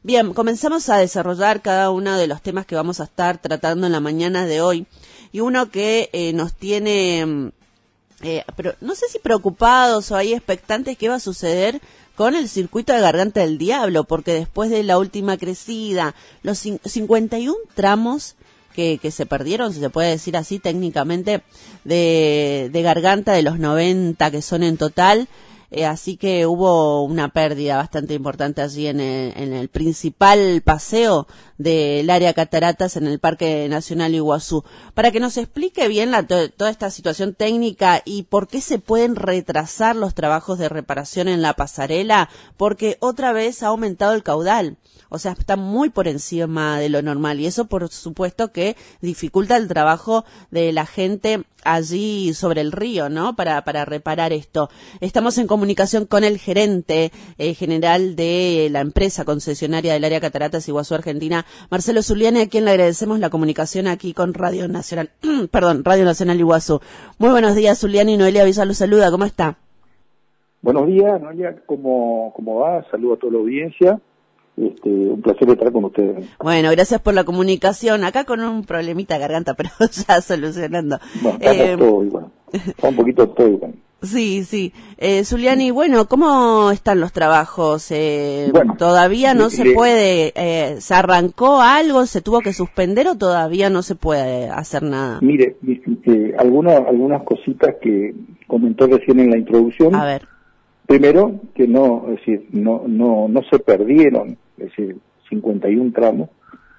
Bien, comenzamos a desarrollar cada uno de los temas que vamos a estar tratando en la mañana de hoy. Y uno que nos tiene, pero no sé si preocupados o ahí expectantes qué va a suceder con el circuito de Garganta del Diablo, porque después de la última crecida, los 51 tramos que se perdieron, si se puede decir así técnicamente, de Garganta de los 90 que son en total, así que hubo una pérdida bastante importante allí en el principal paseo del área Cataratas en el Parque Nacional Iguazú. Para que nos explique bien toda esta situación técnica y por qué se pueden retrasar los trabajos de reparación en la pasarela, porque otra vez ha aumentado el caudal. O sea, está muy por encima de lo normal y eso por supuesto que dificulta el trabajo de la gente allí sobre el río, ¿no? Para reparar esto. Estamos en comunicación con el gerente general de la empresa concesionaria del área Cataratas Iguazú Argentina, Marcelo Zuliani, a quien le agradecemos la comunicación aquí con Radio Nacional, Radio Nacional Iguazú. Muy buenos días, Zuliani. Noelia Villa lo saluda, ¿cómo está? Buenos días, Noelia, ¿cómo va? Saludo a toda la audiencia. Un placer estar con ustedes. Bueno, gracias por la comunicación. Acá con un problemita de garganta, pero ya solucionando. Bueno, estamos todos igual. Está un poquito todo igual. Sí. Zuliani, bueno, ¿cómo están los trabajos? Bueno, ¿todavía no se puede? ¿Se arrancó algo? ¿Se tuvo que suspender o todavía no se puede hacer nada? Mire, algunas cositas que comentó recién en la introducción. A ver. Primero, que no se perdieron, es decir, 51 tramos.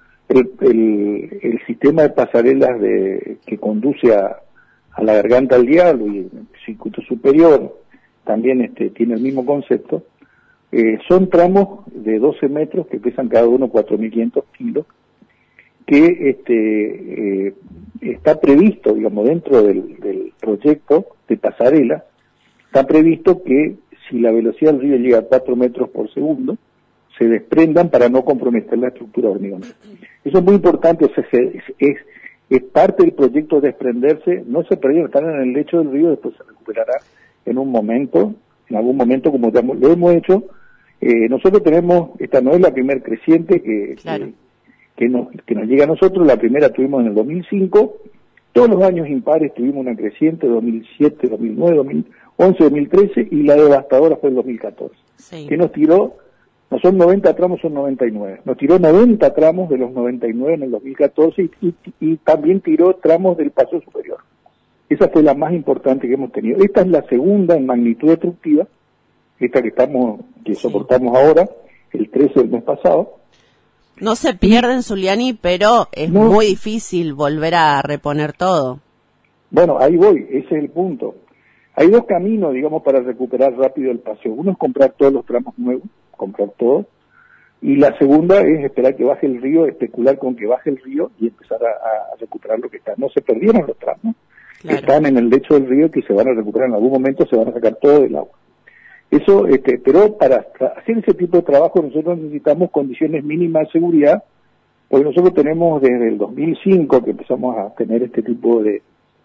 El sistema de pasarelas que conduce a la Garganta del Diablo y el circuito superior también tiene el mismo concepto. Son tramos de 12 metros que pesan cada uno 4.500 kilos, que está previsto, digamos, dentro del proyecto de pasarela, está previsto que si la velocidad del río llega a 4 metros por segundo, se desprendan para no comprometer la estructura de hormigón. Eso es muy importante, o sea, es parte del proyecto desprenderse, no se perdieron, están en el lecho del río, después se recuperará en algún momento, como ya lo hemos hecho. Nosotros tenemos, esta no es la primer creciente que nos llega a nosotros, la primera tuvimos en el 2005, todos los años impares tuvimos una creciente, 2007, 2009, 2011, 2013, y la devastadora fue el 2014, que nos tiró, no son 90 tramos, son 99. Nos tiró 90 tramos de los 99 en el 2014 y también tiró tramos del paso superior. Esa fue la más importante que hemos tenido. Esta es la segunda en magnitud destructiva, esta que soportamos ahora, el 13 del mes pasado. No se pierden, Zuliani, pero es muy difícil volver a reponer todo. Bueno, ahí voy, ese es el punto. Hay dos caminos, digamos, para recuperar rápido el paseo. Uno es comprar todos los tramos nuevos, comprar todo, y la segunda es esperar que baje el río, especular con que baje el río y empezar a recuperar lo que está. No se perdieron los tramos, claro. Están en el lecho del río que se van a recuperar en algún momento, se van a sacar todo del agua. Eso, pero para hacer ese tipo de trabajo nosotros necesitamos condiciones mínimas de seguridad, porque nosotros tenemos desde el 2005 que empezamos a tener este tipo de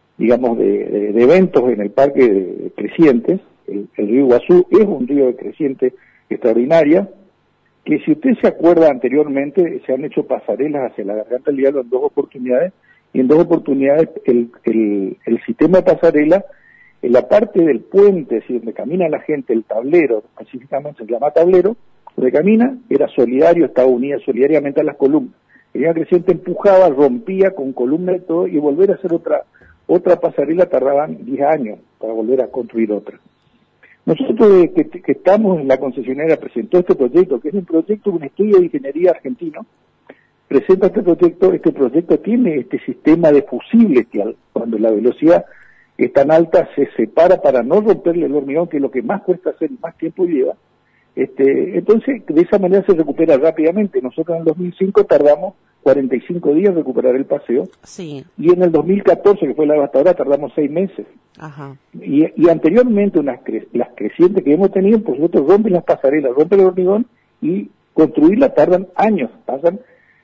eventos en el parque de crecientes. El río Iguazú es un río de creciente extraordinaria, que si usted se acuerda anteriormente, se han hecho pasarelas hacia la Garganta del Diablo en 2 oportunidades, y en 2 oportunidades el sistema de pasarela, en la parte del puente, es decir, donde camina la gente, el tablero, específicamente se llama tablero, donde camina, era solidario, estaba unida solidariamente a las columnas. El río creciente empujaba, rompía con columna y todo, y volver a hacer otra pasarela tardaban 10 años para volver a construir otra. Nosotros que estamos en la concesionaria presentó este proyecto, que es un estudio de ingeniería argentino, presenta este proyecto tiene este sistema de fusibles que cuando la velocidad es tan alta se separa para no romperle el hormigón, que es lo que más cuesta hacer y más tiempo lleva. Entonces, de esa manera se recupera rápidamente. Nosotros en el 2005 tardamos 45 días en recuperar el paseo. Sí. Y en el 2014, que fue la devastadora, tardamos 6 meses. Ajá. Y anteriormente las crecientes que hemos tenido, por supuesto, rompen las pasarelas, rompen el hormigón y construirla tardan años, pasan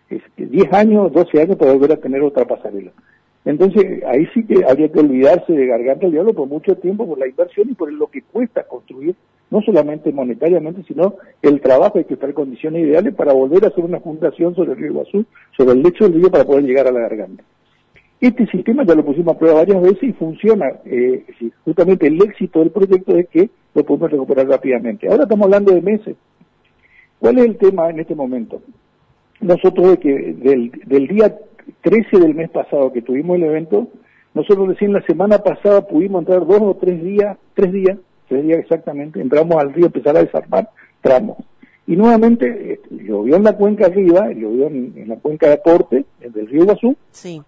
10 años, 12 años para volver a tener otra pasarela. Entonces, ahí sí que habría que olvidarse de Garganta del Diablo por mucho tiempo, por la inversión y por lo que cuesta construir no solamente monetariamente, sino el trabajo, hay que estar en condiciones ideales para volver a hacer una fundación sobre el río Iguazú, sobre el lecho del río para poder llegar a la garganta. Este sistema ya lo pusimos a prueba varias veces y funciona. Justamente el éxito del proyecto es que lo podemos recuperar rápidamente. Ahora estamos hablando de meses. ¿Cuál es el tema en este momento? Nosotros del día 13 del mes pasado que tuvimos el evento, nosotros recién la semana pasada pudimos entrar 2 o 3 días, 3 días exactamente, entramos al río, empezar a desarmar tramos. Y nuevamente llovió en la cuenca arriba, llovió en la cuenca de aporte, del río Iguazú, sí.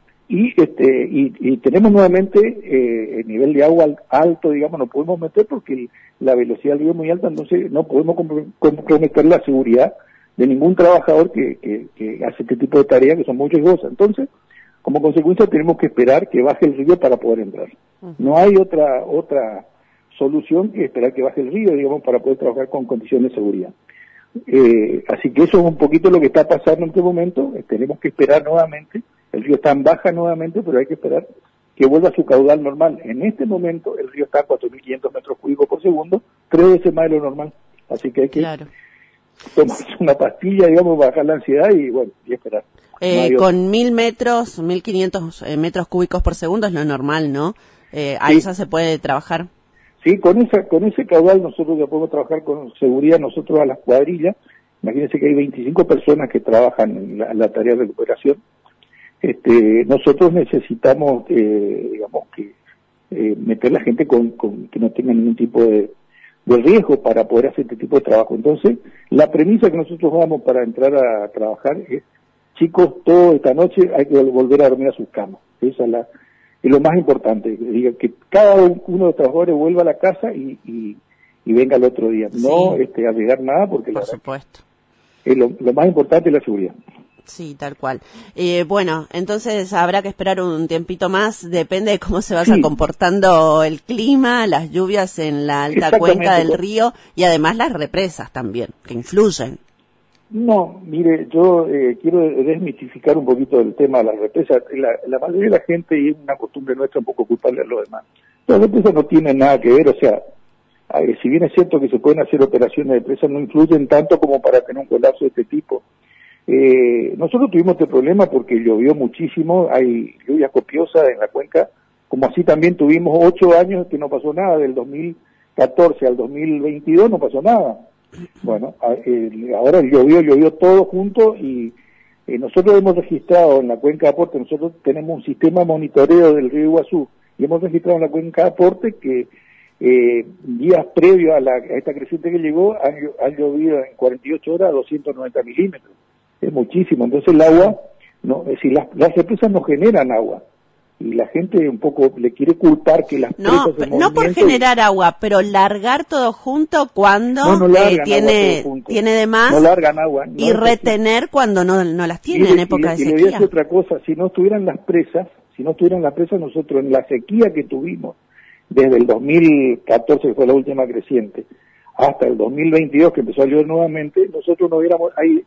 Y tenemos nuevamente el nivel de agua alto, digamos, no podemos meter porque la velocidad del río es muy alta, entonces no podemos comprometer la seguridad de ningún trabajador que hace este tipo de tareas que son muy riesgosas. Entonces, como consecuencia tenemos que esperar que baje el río para poder entrar. No hay otra solución que esperar que baje el río, digamos, para poder trabajar con condiciones de seguridad. Así que eso es un poquito lo que está pasando en este momento. Tenemos que esperar nuevamente. El río está en baja nuevamente, pero hay que esperar que vuelva a su caudal normal. En este momento el río está a 4.500 metros cúbicos por segundo, 3 veces más de lo normal. Así que hay que tomar una pastilla, digamos, bajar la ansiedad y bueno, y esperar. Con 1.000 metros, 1.500 metros cúbicos por segundo es lo normal, ¿no? A esa se puede trabajar. Sí, con ese caudal nosotros ya podemos trabajar con seguridad, nosotros a las cuadrillas. Imagínense que hay 25 personas que trabajan en la tarea de recuperación. Nosotros necesitamos, digamos, que meter la gente que no tenga ningún tipo de riesgo para poder hacer este tipo de trabajo. Entonces, la premisa que nosotros damos para entrar a trabajar es, chicos, toda esta noche hay que volver a dormir a sus camas. Esa es lo más importante, que cada uno de los trabajadores vuelva a la casa y venga el otro día. No arriesgar nada porque por supuesto. Lo más importante es la seguridad. Sí, tal cual. Bueno, entonces habrá que esperar un tiempito más, depende de cómo se vaya comportando el clima, las lluvias en la alta cuenca del río y además las represas también, que influyen. No, mire, yo quiero desmitificar un poquito el tema de las represas. La mayoría de la gente, y es una costumbre nuestra un poco culpable a los demás, las represas no tienen nada que ver, o sea, si bien es cierto que se pueden hacer operaciones de presas, no influyen tanto como para tener un colapso de este tipo. Nosotros tuvimos este problema porque llovió muchísimo, hay lluvias copiosas en la cuenca, como así también tuvimos 8 años que no pasó nada, del 2014 al 2022 no pasó nada. Bueno, ahora llovió todo junto y nosotros hemos registrado en la cuenca de aporte, nosotros tenemos un sistema de monitoreo del río Iguazú y hemos registrado en la cuenca de aporte que días previos a esta creciente que llegó han llovido en 48 horas 290 milímetros. Es muchísimo, entonces el agua, las represas no generan agua y la gente un poco le quiere culpar que las presas no por generar agua, pero largar todo junto cuando tiene de más, no largan agua, y retener cuando no las tiene en época de sequía. Y le voy a decir otra cosa, si no estuvieran las presas, nosotros en la sequía que tuvimos desde el 2014, que fue la última creciente, hasta el 2022 que empezó a llover nuevamente, nosotros no hubiéramos, hay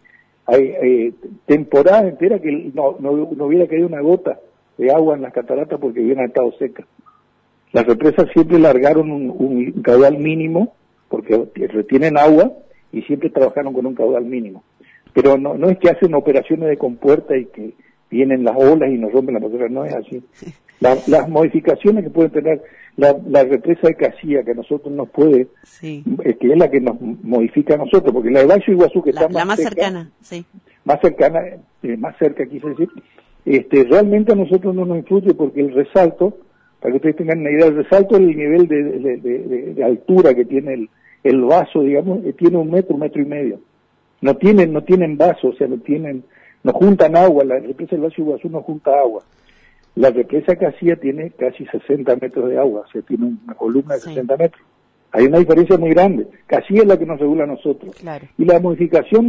temporadas enteras que no hubiera caído una gota de agua en las cataratas porque hubieran estado secas. Las represas siempre largaron un caudal mínimo porque retienen agua y siempre trabajaron con un caudal mínimo. Pero no es que hacen operaciones de compuerta y que vienen las olas y nos rompen la pasarela, no es así. Las modificaciones que pueden tener la represa de Casilla, que a nosotros nos puede, que es la que nos modifica a nosotros, porque la de Baixo Iguazú, que está más cercana, más cerca quise decir, realmente a nosotros no nos influye porque el resalto, para que ustedes tengan una idea, el resalto es el nivel de altura que tiene el vaso, digamos, tiene 1 metro, 1,5 metros. No tienen vaso, o sea, no juntan agua, la represa del Baixo Iguazú no junta agua. La represa Casilla tiene casi 60 metros de agua, o sea, tiene una columna de 60 metros. Hay una diferencia muy grande. Casilla es la que nos regula a nosotros. Claro. Y la modificación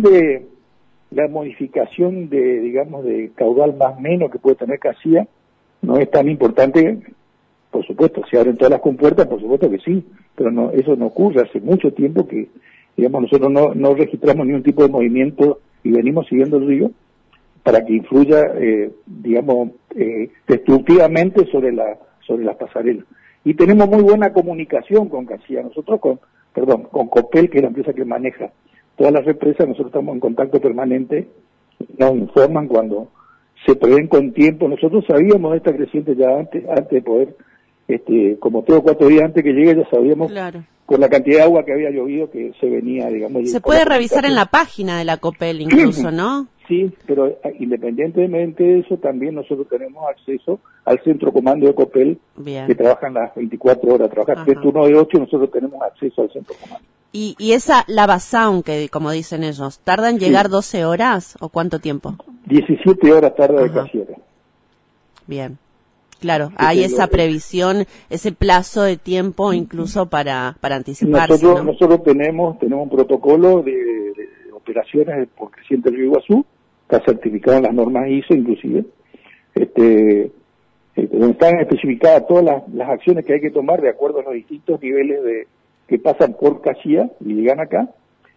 de, digamos, de caudal más menos que puede tener Casilla no es tan importante. Por supuesto, se abren todas las compuertas, por supuesto que sí, pero eso no ocurre. Hace mucho tiempo que, digamos, nosotros no registramos ningún tipo de movimiento y venimos siguiendo el río para que influya, digamos, destructivamente sobre las pasarelas. Y tenemos muy buena comunicación con Casilla. Nosotros con Copel, que es la empresa que maneja todas las represas. Nosotros estamos en contacto permanente, nos informan cuando se prevén con tiempo. Nosotros sabíamos de esta creciente ya antes de poder, como 3 o 4 días antes que llegue, ya sabíamos, claro, por la cantidad de agua que había llovido, que se venía, digamos. Se puede revisar en la página de la Copel incluso, ¿no? Sí, pero independientemente de eso, también nosotros tenemos acceso al centro comando de Copel, bien, que trabajan las 24 horas, trabajan 3 turnos de 8, y nosotros tenemos acceso al centro comando. Y esa lava sound, que como dicen ellos, ¿tarda en llegar 12 horas o cuánto tiempo? 17 horas tarda de Casiera. Bien, claro, hay esa previsión, ese plazo de tiempo incluso para anticiparse, ¿no? Nosotros tenemos un protocolo de operaciones por creciente del río Iguazú, está certificado en las normas ISO inclusive, donde están especificadas todas las acciones que hay que tomar de acuerdo a los distintos niveles que pasan por Casia y llegan acá,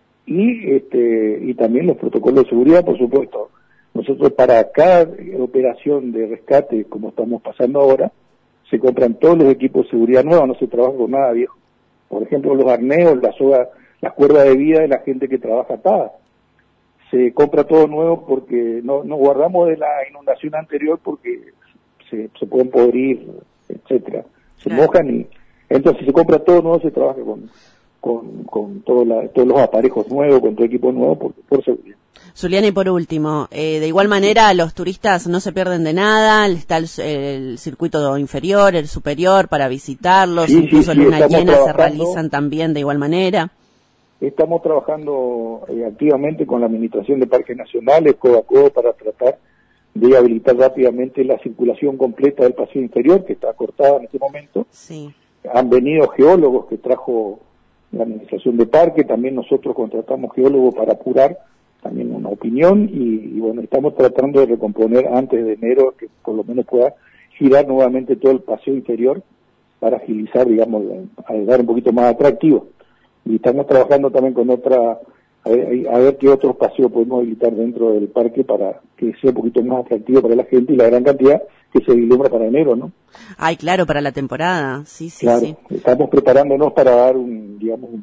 y también los protocolos de seguridad, por supuesto. Nosotros para cada operación de rescate, como estamos pasando ahora, se compran todos los equipos de seguridad nuevos, no se trabaja con nada viejo. Por ejemplo, los arneos, la soga, las cuerdas de vida de la gente que trabaja atada. Se compra todo nuevo porque no guardamos de la inundación anterior porque se pueden podrir, etcétera. Se mojan y entonces se compra todo nuevo, se trabaja con todos los aparejos nuevos, con todo equipo nuevo por seguridad. Zuliani, por último, de igual manera los turistas no se pierden de nada, está el circuito inferior, el superior para visitarlos, incluso luna llena se realizan también de igual manera. Estamos trabajando activamente con la Administración de Parques Nacionales, codo a codo, para tratar de habilitar rápidamente la circulación completa del paseo inferior, que está cortada en este momento. Sí. Han venido geólogos que trajo la Administración de Parque, también nosotros contratamos geólogos para apurar también una opinión, y bueno, estamos tratando de recomponer antes de enero, que por lo menos pueda girar nuevamente todo el paseo inferior para agilizar, digamos, a dar un poquito más atractivo. Y estamos trabajando también con a ver qué otros paseos podemos habilitar dentro del parque para que sea un poquito más atractivo para la gente, y la gran cantidad que se vislumbra para enero, ¿no? Ay, claro, para la temporada, sí, claro, sí. Estamos preparándonos para dar un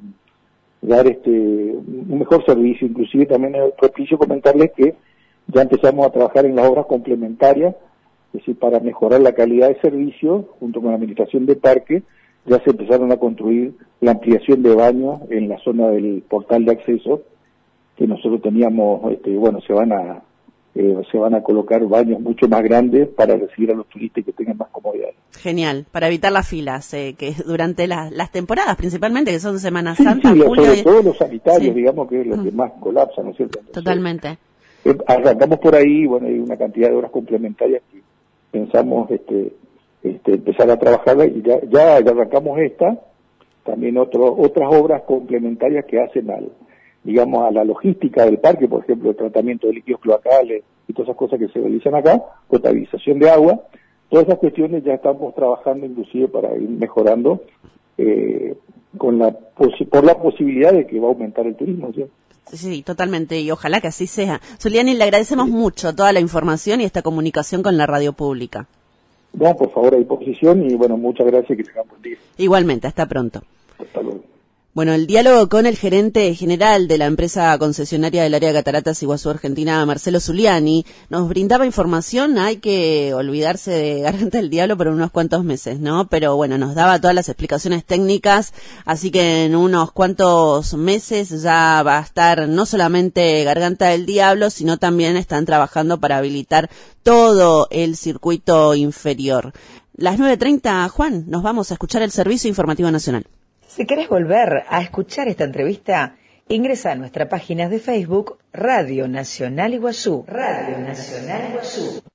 mejor servicio. Inclusive también es propicio comentarles que ya empezamos a trabajar en las obras complementarias, es decir, para mejorar la calidad de servicio, junto con la Administración de Parque. Ya se empezaron a construir la ampliación de baños en la zona del portal de acceso, que nosotros teníamos, se van a colocar baños mucho más grandes para recibir a los turistas que tengan más comodidad. Genial, para evitar las filas, que durante las temporadas principalmente, que son Semana Santa, julio... Sobre todo los sanitarios, digamos, que es lo que más colapsa, ¿no es cierto? Entonces, totalmente. Arrancamos por ahí, bueno, hay una cantidad de obras complementarias que pensamos empezar a trabajar, y ya arrancamos también otras obras complementarias que hacen a la logística del parque, por ejemplo, el tratamiento de líquidos cloacales y todas esas cosas que se realizan acá, potabilización de agua. Todas esas cuestiones ya estamos trabajando inclusive para ir mejorando por la posibilidad de que va a aumentar el turismo, ¿sí? Sí, totalmente, y ojalá que así sea. Zuliani, le agradecemos mucho toda la información y esta comunicación con la radio pública. No, por favor, a disposición, y bueno, muchas gracias y que tengan buen día. Igualmente, hasta pronto. Hasta luego. Bueno, el diálogo con el gerente general de la empresa concesionaria del área de Cataratas Iguazú Argentina, Marcelo Zuliani, nos brindaba información. Hay que olvidarse de Garganta del Diablo por unos cuantos meses, ¿no? Pero bueno, nos daba todas las explicaciones técnicas, así que en unos cuantos meses ya va a estar no solamente Garganta del Diablo, sino también están trabajando para habilitar todo el circuito inferior. Las 9:30, Juan, nos vamos a escuchar el Servicio Informativo Nacional. Si querés volver a escuchar esta entrevista, ingresa a nuestra página de Facebook Radio Nacional Iguazú. Radio Nacional Iguazú.